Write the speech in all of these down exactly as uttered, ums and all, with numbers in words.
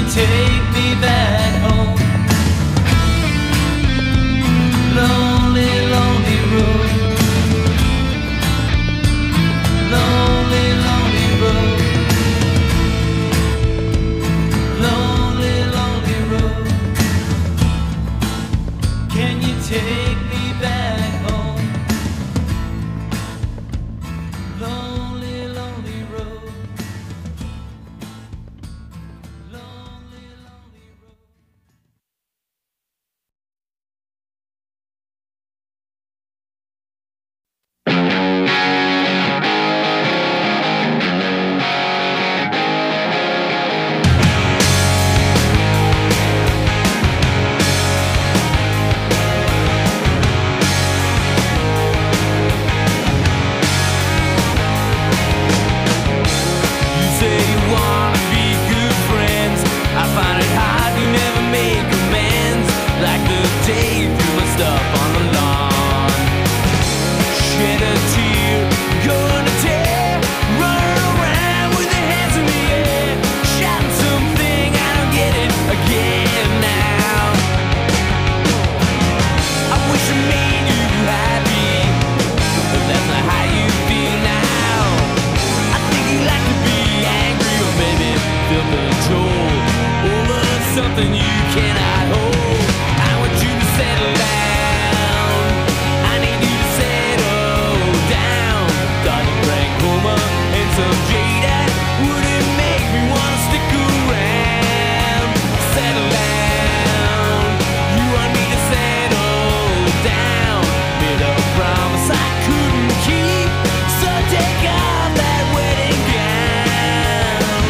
take me back home? Lonely, lonely road. Lonely, lonely road. Lonely, lonely road. Can you take me back home? Lonely, lonely road. Lonely, lonely road. You say you wanna be good friends. I find it hard to never make amends. Like the day you threw my stuff on the lawn. Shed a tear, gonna tear. Running around with your hands in the air. Shouting something, I don't get it again now. I wish I made you happy, but that's not how you feel now. I think you like to be angry or maybe feel control over something you cannot hold. I want you to settle down. I need you to settle down. Thought you drank coma and some Jada wouldn't make me wanna stick around. Settle down. You want me to settle down. Made a promise I couldn't keep, so take off that wedding gown.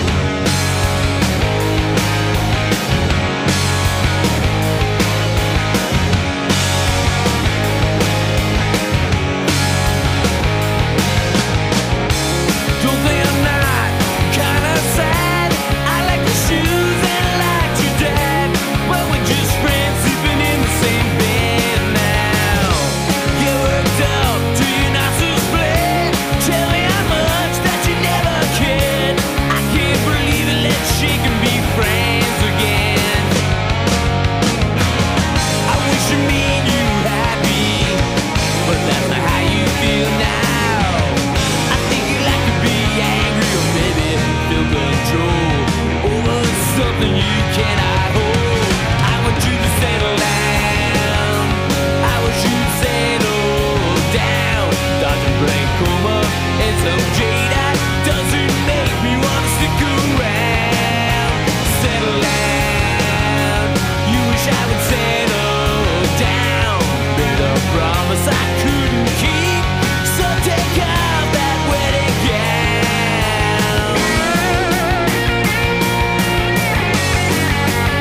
Don't think I'm not kinda sad. I like the shoes and I like your dad, but we're just friends sleeping in the same bed now. Get worked up to your nostrils bled. Tell me how much that you never cared. I can't believe it. Let's shake and be friends again. I wish I made you happy, but that's not how you feel now. I think you like to be angry or maybe feel control over something you cannot hold. I want you to settle down. I want you to settle down. Dodging brain coma and some Jada doesn't make me wanna stick around. Settle down. You wish I would settle down. Made a promise I couldn't keep, so take off that wedding gown.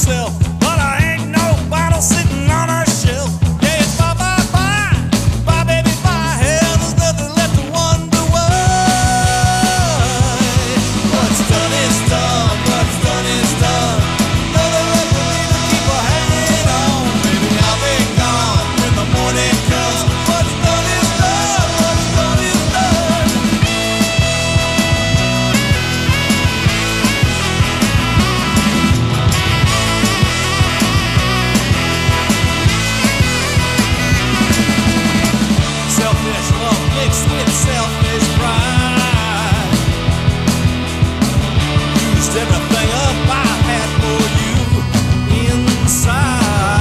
myself, but I ain't no bottle sitting on our shelf. Yeah, it's bye, bye, bye, bye, baby, bye. Hell, there's nothing left to wonder why. What's done is done, what's done is done. Nothing left for me to keep a hanging on. Baby, I'll be gone when the morning comes. What's done is done, what's done is done. Selfish love mixed with selfish pride. Used everything up I had for you inside.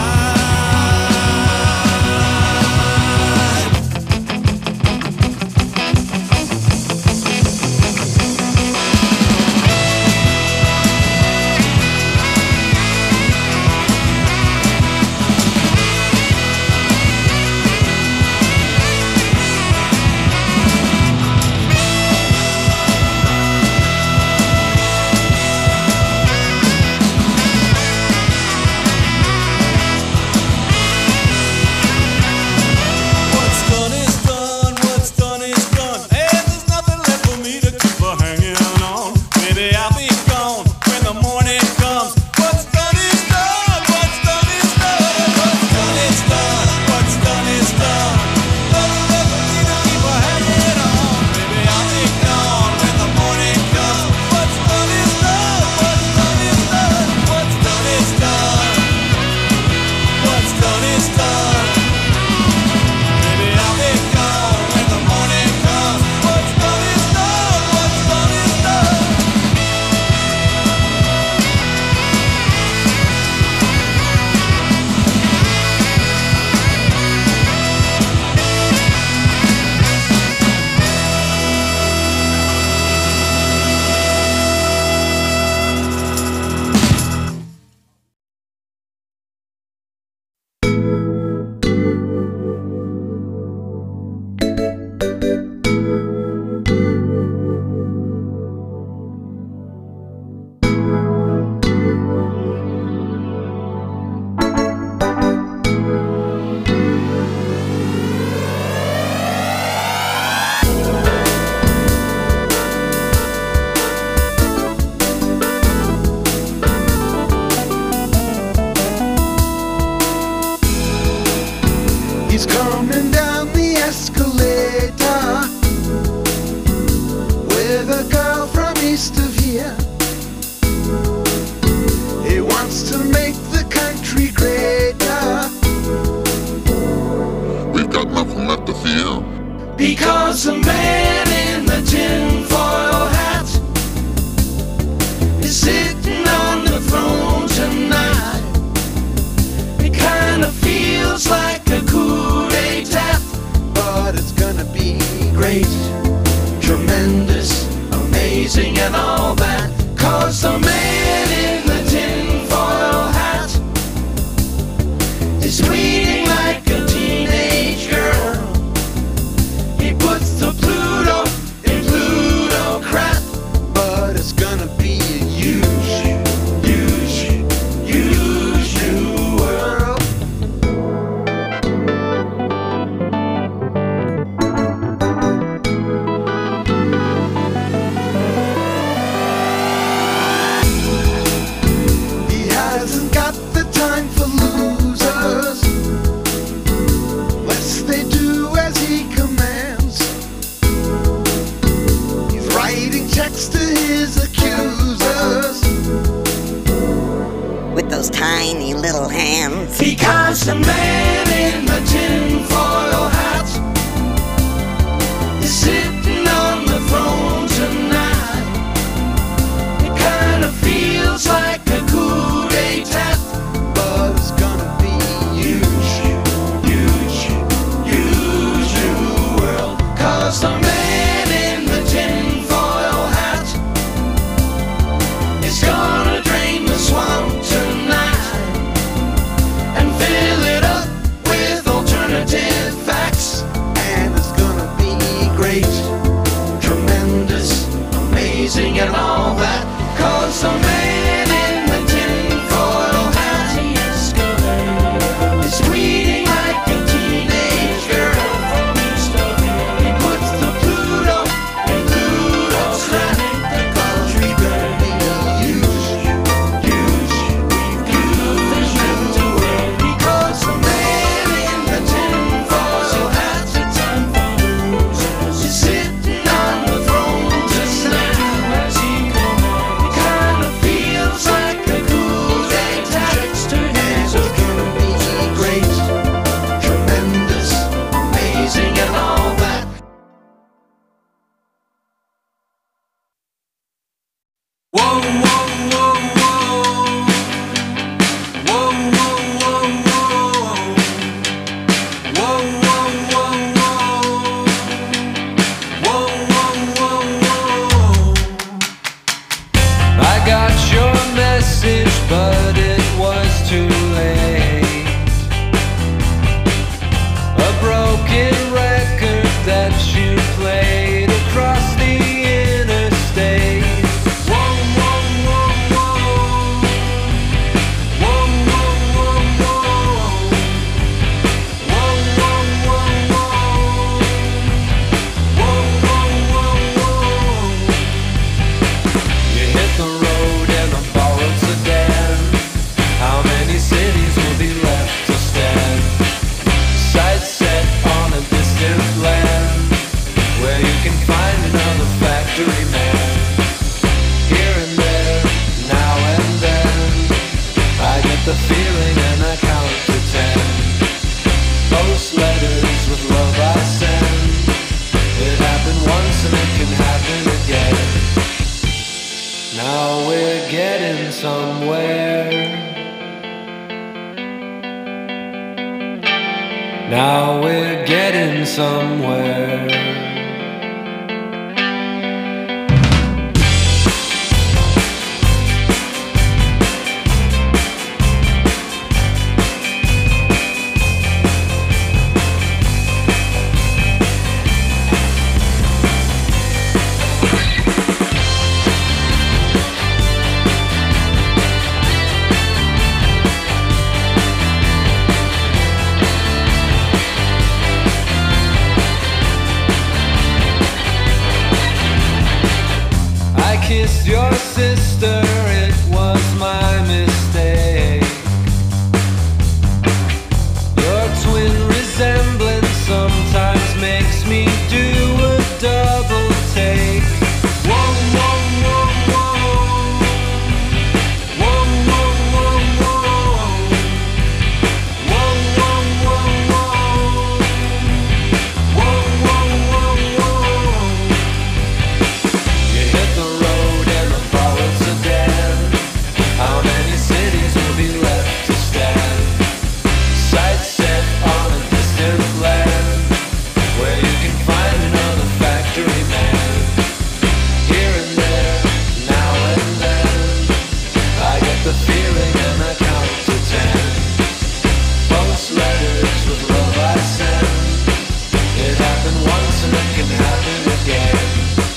What's done is done, what's done is done. And there's nothing left for me to keep a hanging on. Baby, I'll be gone when the morning comes. What's done is done, what's done is done. What's done is done, what's done is done. Nothing left for me to keep a hanging on. Baby, I'll be gone when the morning comes. What's done is done, what's done is done. What's done is done, what's done is done. Baby, I'll be gone when the morning comes. What's done is done, what's done is done. He's coming down the escalator with a girl from east of here. He wants to make the country greater We've got nothing left to fear. because the man in the tinfoil hat is sitting on the throne tonight. It kinda feels like a coup d'etat, but it's gonna be great, tremendous, amazing and all that. Cause the man in the tinfoil hat is tweeting like a teenage girl. He puts the Pluto in Plutocrat, but it's gonna be a huge, huge, huge new world. He hasn't got the time for losers, unless they do as he commands. He's writing checks to his accusers with those tiny little hands. because the man in the tinfoil hat is sitting on the throne tonight. It kinda feels like a coup d'etat, but it's gonna be huge, huge, huge new world. Cause the man in the tinfoil hat is gonna drain the swamp tonight and fill it up Now we're getting somewhere. Kissed your sister, it was my mistake. Your twin resemblance sometimes makes me do a double take. Whoa, whoa, whoa, whoa. Whoa, whoa, whoa, whoa. Whoa, whoa, whoa, whoa. Whoa, whoa, whoa, whoa. You hit the road and the forest again. How many cities will be left to stand? Sight set on a distant land, where you can find another factory man. Here and there, now and then, I get the feeling and I count to ten. Post letters with love I send. It happened once and it can happen again.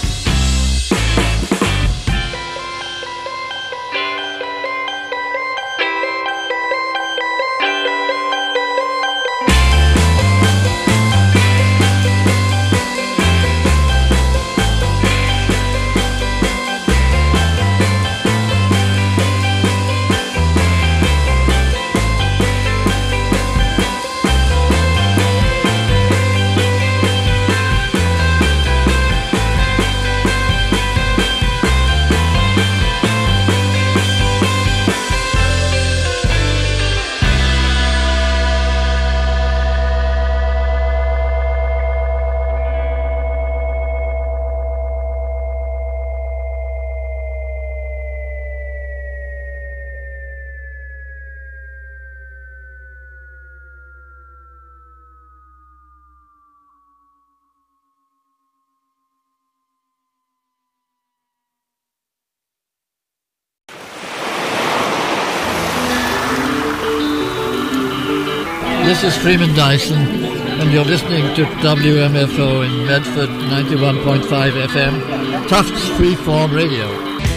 This is Freeman Dyson, and you're listening to W M F O in Medford, ninety-one point five F M, Tufts Freeform Radio.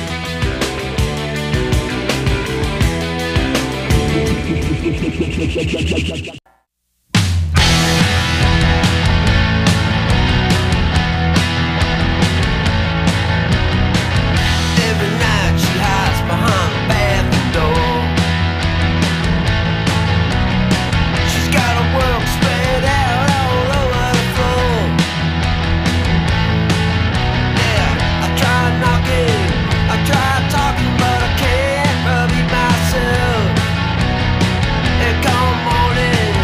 Every night she hides behind the bathroom door. She's got her work spread out all over the floor. Yeah, I tried knocking, I tried talking, but I can't repeat myself. And come morning,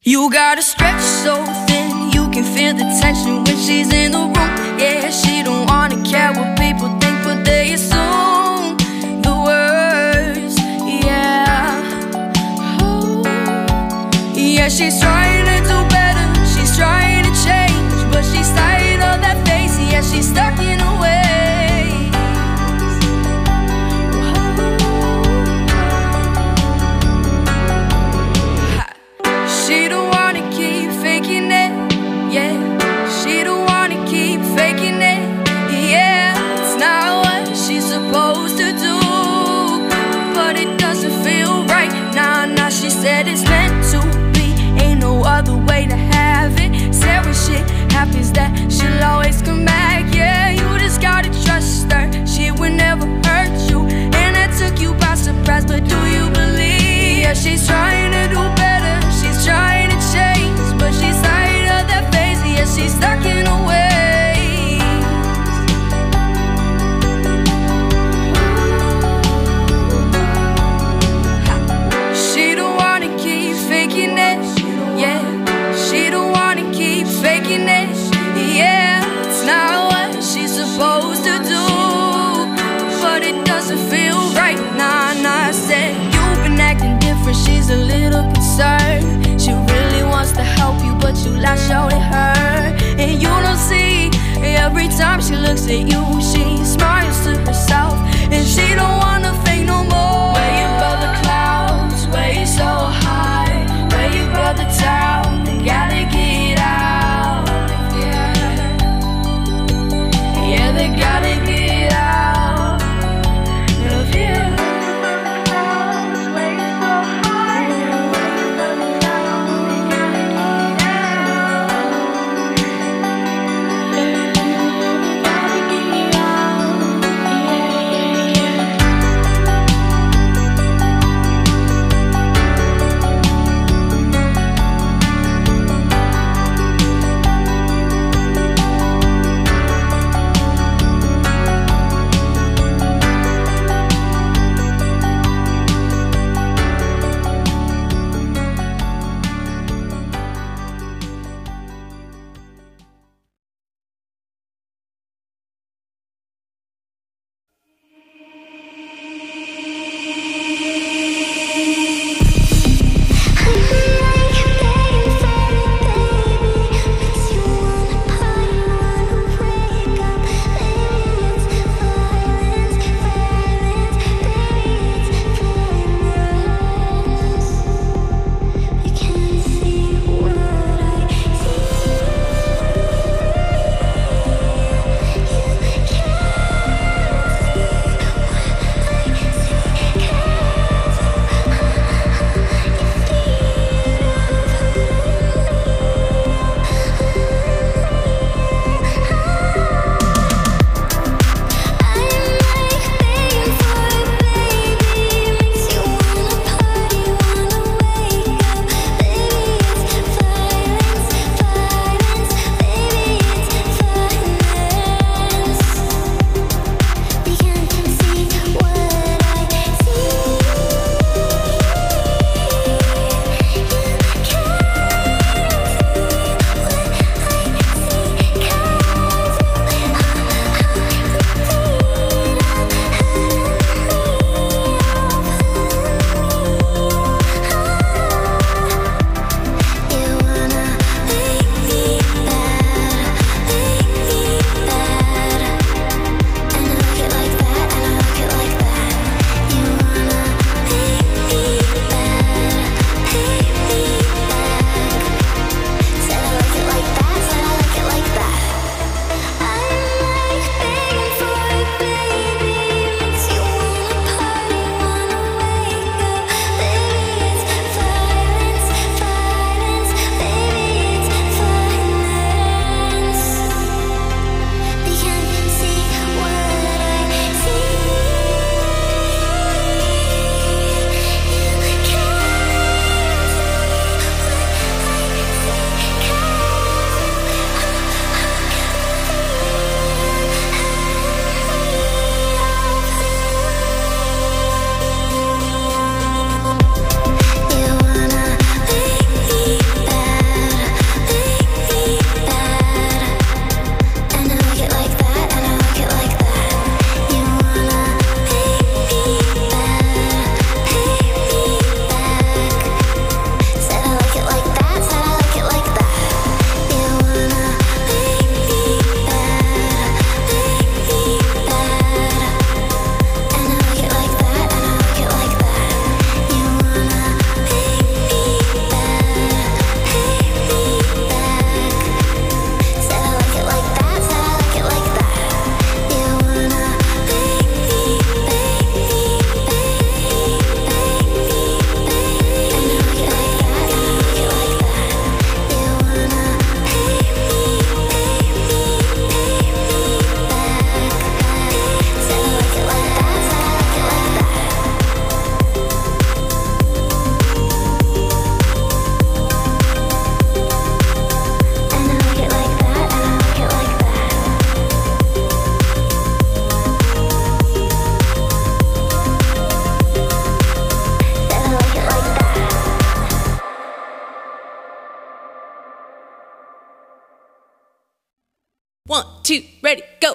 You gotta stretch so thin, you can feel the tension when she's in the room. Yeah, she don't wanna care what people think, but they assume the worst. Yeah, oh. Yeah, she's trying to do better, she's trying to change, but she's tired of that face. Yeah, she's stuck in her ways. She don't wanna keep faking it, yeah. She don't wanna keep faking it, yeah. It's not what she's supposed to do, but it doesn't feel right. Nah, nah, she said it's meant to be, ain't no other way to have it. Said when shit happens that she'll always come back, yeah. You just gotta trust her, she would never hurt you, and that took you by surprise, but do you believe? Yeah, she's trying to do better, she's trying to change, but she's tired of that face. Yeah, she's stuck in her ways. She don't wanna keep faking it, yeah. She don't wanna keep faking it, yeah. It's not what she's supposed to do, but it doesn't feel right. Nah, nah, I said you've been acting different, she's a little concerned. She really wants to help you, but you lash out at her, and you don't see. Every time she looks at you, she smiles to herself, and she don't wanna fake no more. Where you above the clouds, where you so high, where you above the town, they gotta get out. Yeah, yeah, they gotta get out of here. One, two, ready, go.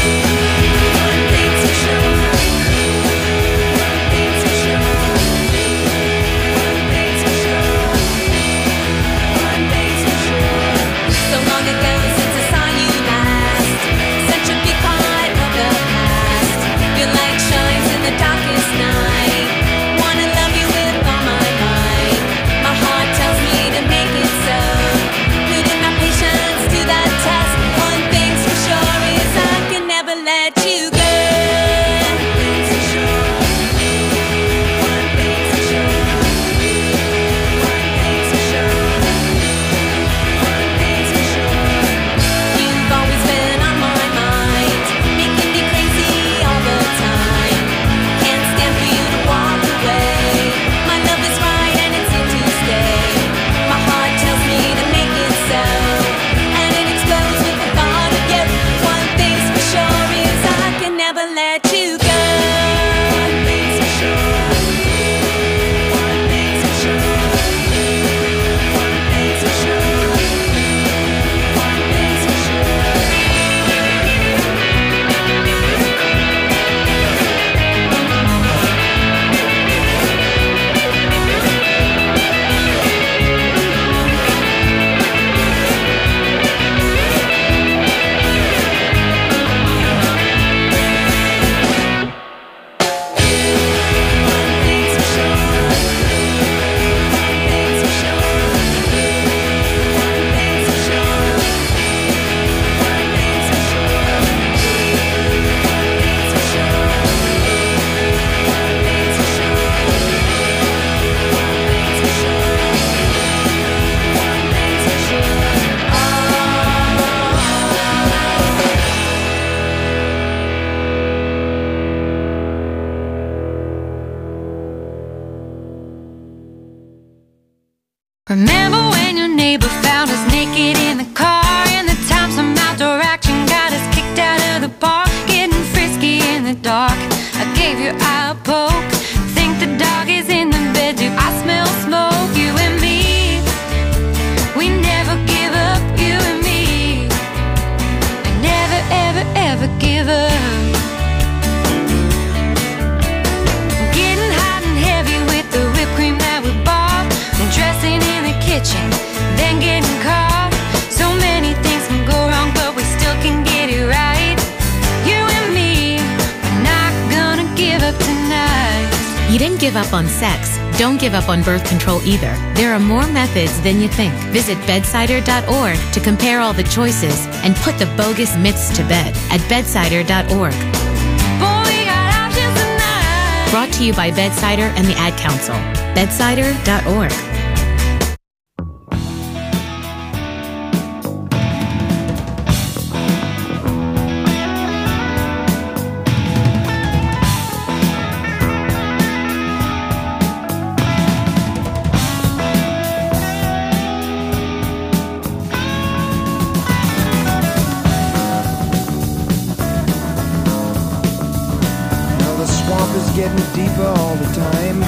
So long ago since I saw you last, such a big part of the past. Your light shines in the darkest night. Wanna love you with all my might. My heart tells me to make it so. Putting my patience to the test. One thing's for sure is I can never let you go. You've always been on my mind, making me crazy all the time. Can't stand for you to walk away. My love is right and it's here to stay. My heart tells me to make it so, and it explodes with the thought of you. One thing's for sure is I can never let you go. One thing's for sure. One thing's for sure. One thing's for sure. One thing's for sure. Remember when your neighbor found us naked in the car, and the time some outdoor action got us kicked out of the park, getting frisky in the dark. I gave your eye a poke, think the dog is in the bed too. I smell smoke, you and me. We never give up, you and me. We never, ever, ever give up. Getting hot and heavy with the whipped cream that we bought, and dressing in the kitchen, then getting caught. So many things can go wrong, but we still can get it right. You and me, we're not gonna give up tonight. You didn't give up on sex. Don't give up on birth control either. There are more methods than you think. Visit bedsider dot org to compare all the choices and put the bogus myths to bed at bedsider dot org. Boy, we got options tonight. Brought to you by Bedsider and the Ad Council. bedsider dot org. Well, the swamp is getting deeper all the time,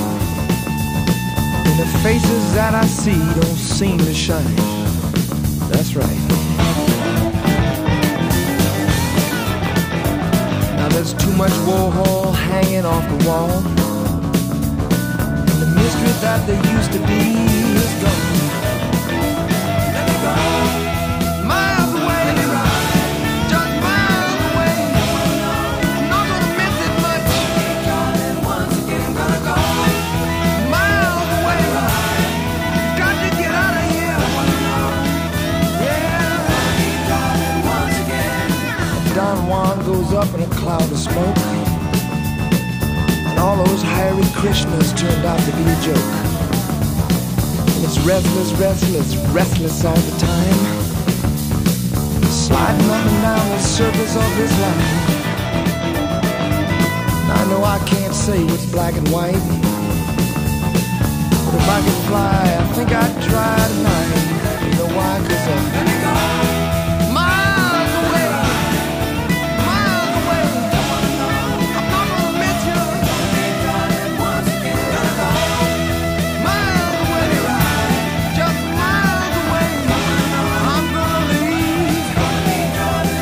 and the faces that I see don't seem to shine. That's right. Now there's too much Warhol hanging off the wall, and the mystery that there used to be is gone. Let me go. Miles away, just miles away. I'm not gonna miss it much. Once again, gonna go miles away. Got to get out of here. Yeah. Once again. Don Juan goes up in a cloud of smoke, and all those Hare Krishnas turned out to be a joke. And it's restless, restless, restless all the time, sliding up and down the surface of this life. And I know I can't say what's black and white, but if I could fly, I think I'd try tonight. You know why? 'Cause I'm miles away, miles away. I'm not gonna miss you. Miles away, just miles away. I'm gonna leave.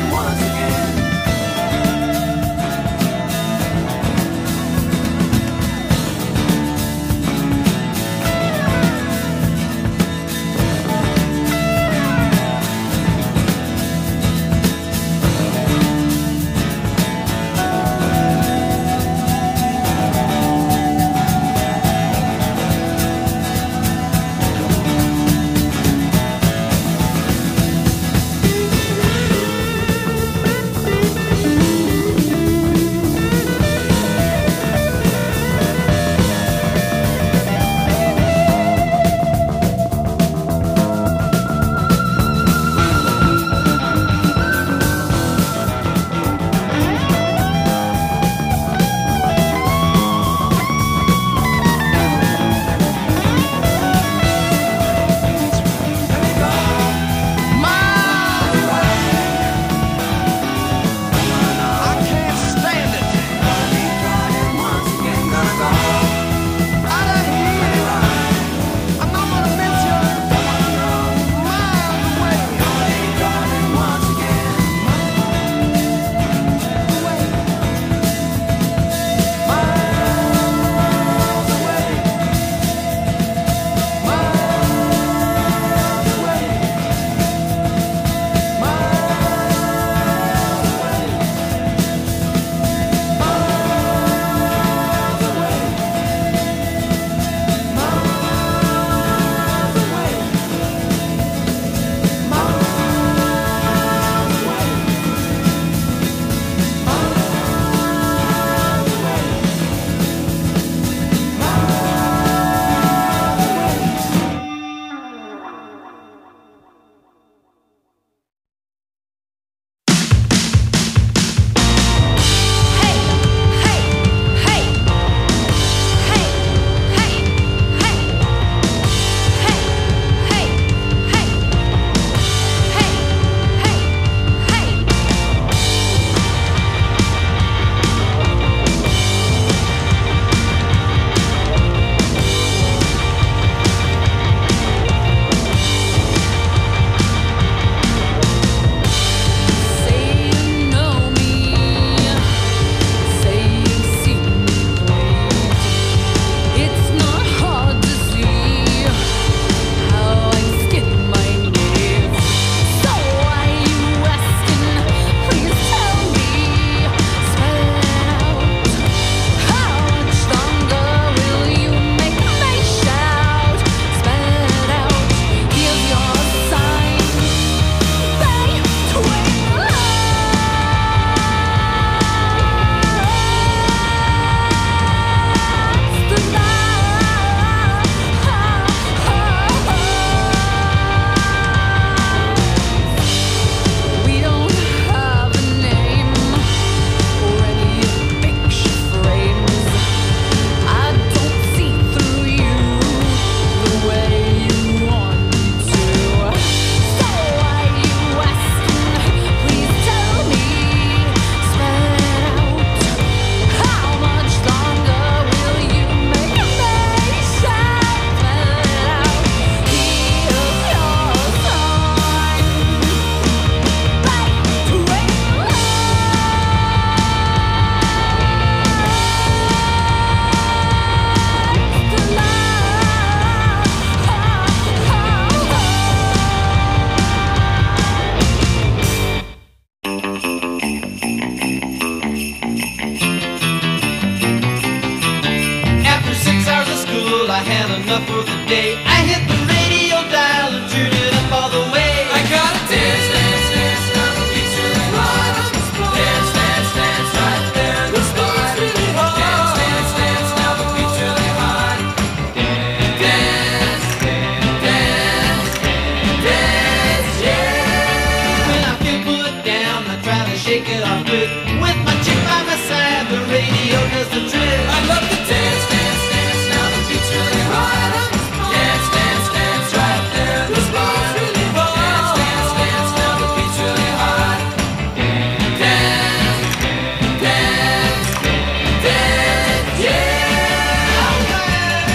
enough for the day. I hit the radio dial and turned it up all the way. I gotta dance, dance, dance, now the beat's really hot. Dance, dance, dance, right there in the spot. Dance, dance, dance, now the beat's really hot. Dance, dance, dance, yeah. When I feel put down, I try to shake it off good. With my chick by my side, the radio does the trick. I love to dance, dance, dance, now the beat's really hot. Dance, dance, dance, right there in the spot. Dance, dance, dance, now the beat's really hot. Dance, dance, dance, yeah. Alright.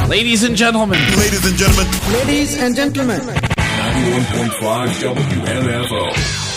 Ladies and gentlemen. Ladies and gentlemen. Ladies and gentlemen. ninety-one point five W M F O.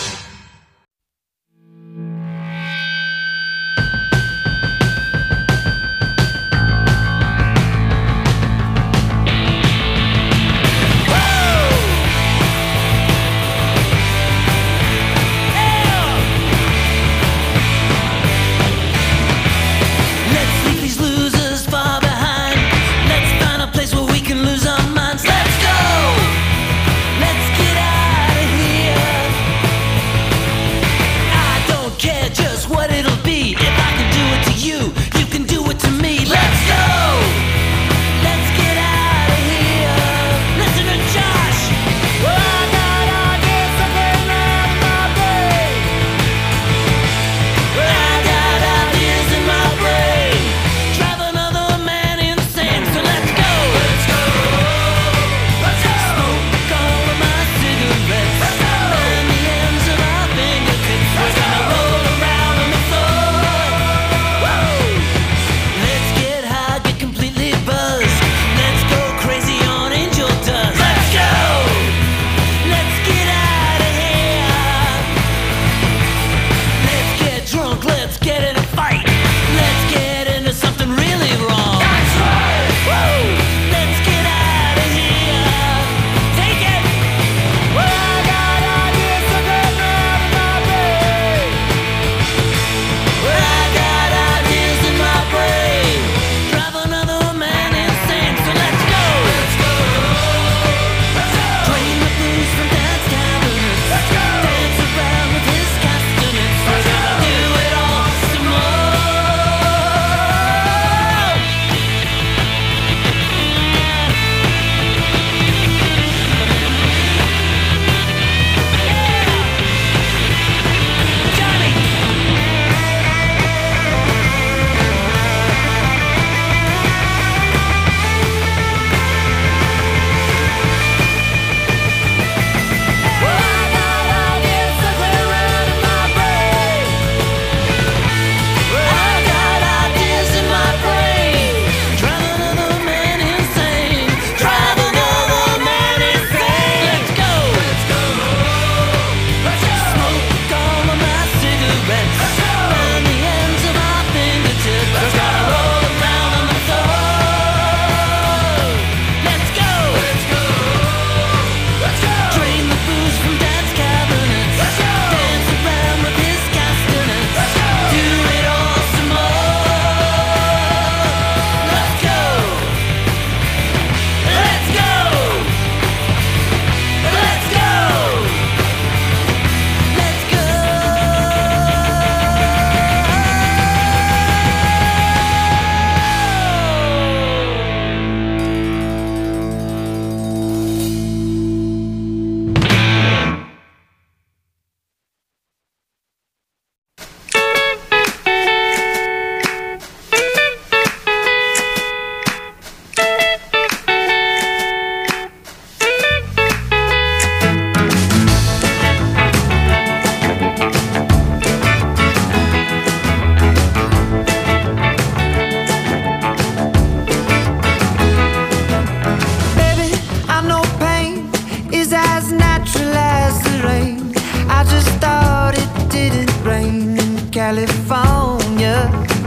California.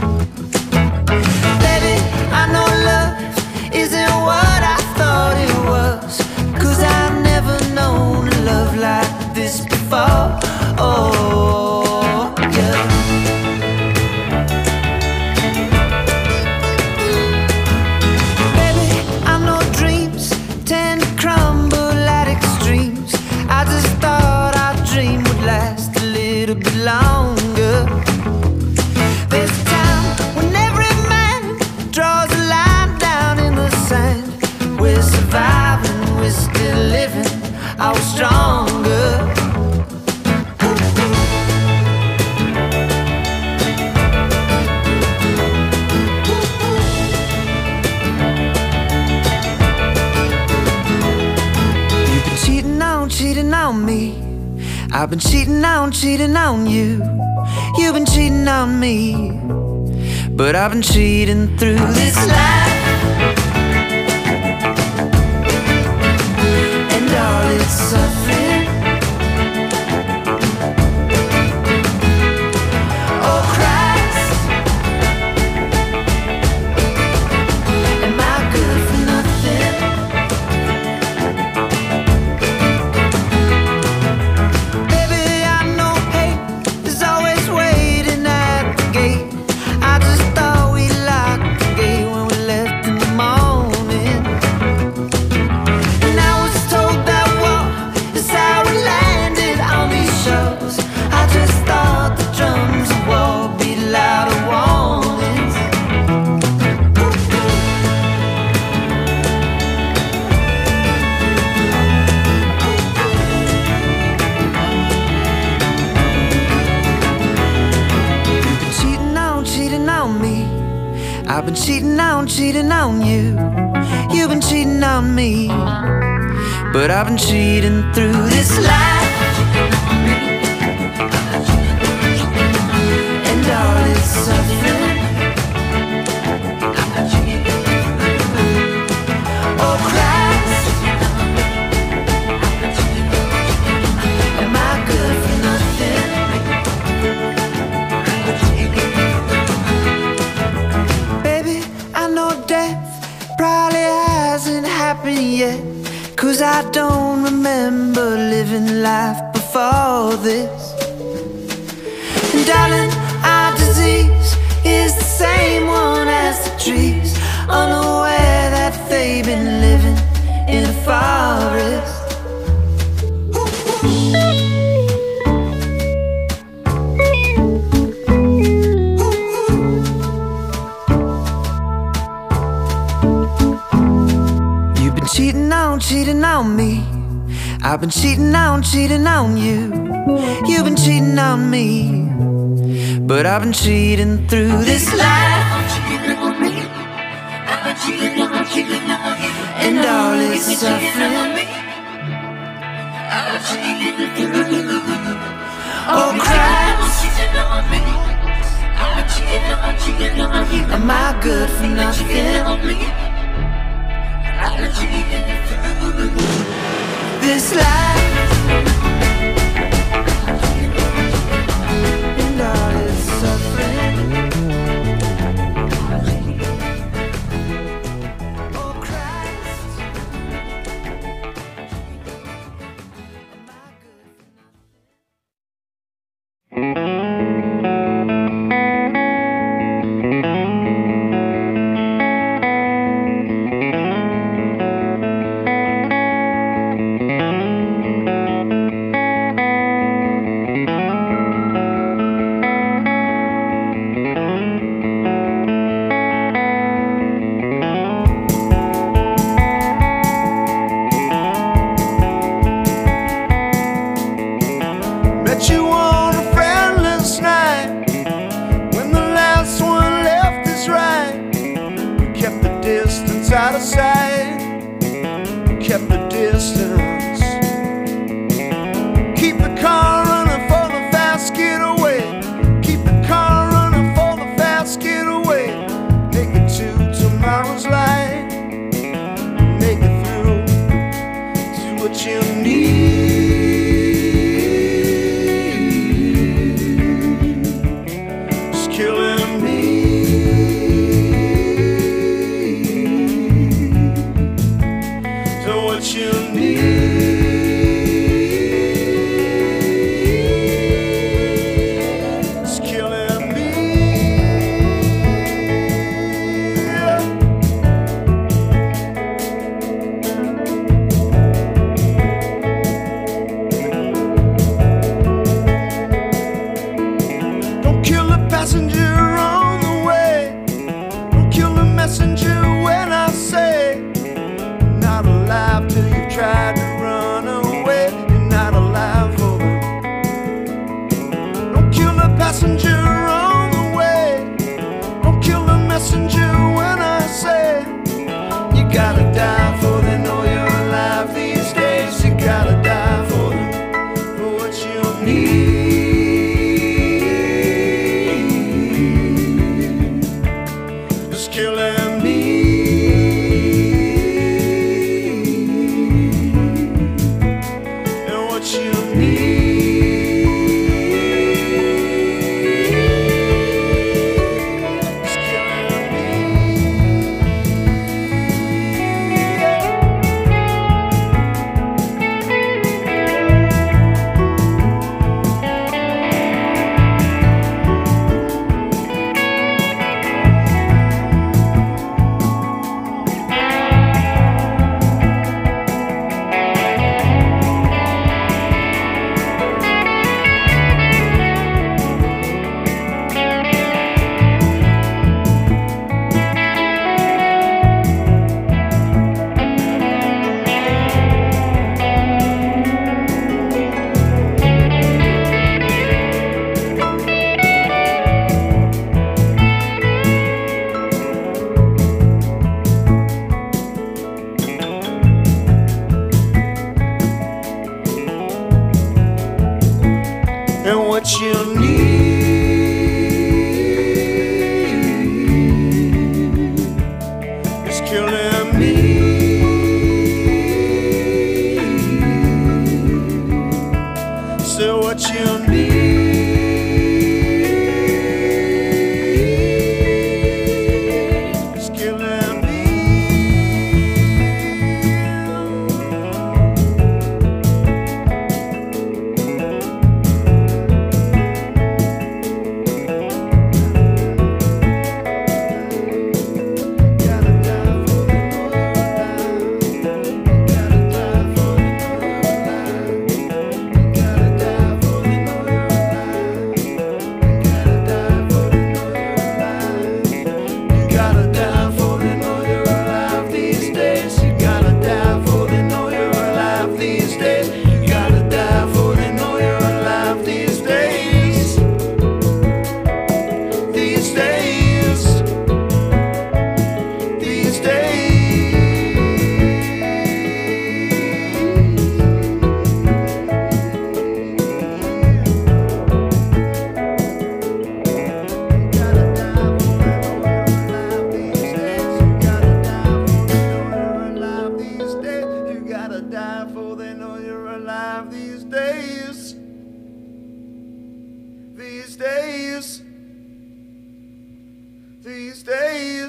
Baby, I know love isn't what I thought it was, 'cause I've never known a love like this before. Oh, yeah. Baby, I know dreams tend to crumble at extremes. I just thought our dream would last a little bit longer. There's a time when every man draws a line down in the sand. We're surviving, we're still living, I was stronger. You've been cheating on, cheating on me. I've been cheating on, cheating on you. You've been cheating on me, but I've been cheating through this life. is suffering. Oh Christ, am I good for nothing? Baby, I know hate is always waiting at the gate. I just thought we locked the gate when we left in the morning. And I was told that war is how we landed on these shores. I just thought the drums of war beat louder warnings. You've been cheating on, cheating on me. I've been cheating on, cheating on you. You've been cheating on me, but I've been cheating through this life. And all is suffering. Oh Christ, am I good for nothing? Baby, I know death probably hasn't happened yet, 'cause I don't remember living life before this. And darling, our disease is the same one as the trees, unaware that they've been living in a forest. You've been cheating on, cheating on me. I've been cheating on, cheating on you. You've been cheating on me, but I've been cheating through this life. And all is suffering. Oh Christ, am I good for nothing? This life, and all is suffering. Oh Christ, met you on a friendless night when the last one left his right. We kept the distance out of sight. We kept the distance. Keep the car running for the fast getaway. Keep the car running for the fast getaway. Make it to tomorrow's light. Make it through to what you need. Killing me. So what you need is killing me. Don't kill the passenger on the way. Don't kill the messenger when I say you're not alive till you've tried to run away. You're not alive for them. Don't kill the passenger on the way. Don't kill the messenger when I say you gotta die for them. Know you're alive these days. You gotta die for them, for what you need. Killing me.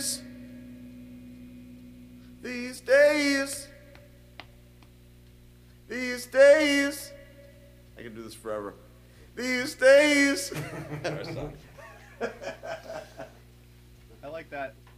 days, these days, these days, I can do this forever. These days. I like that.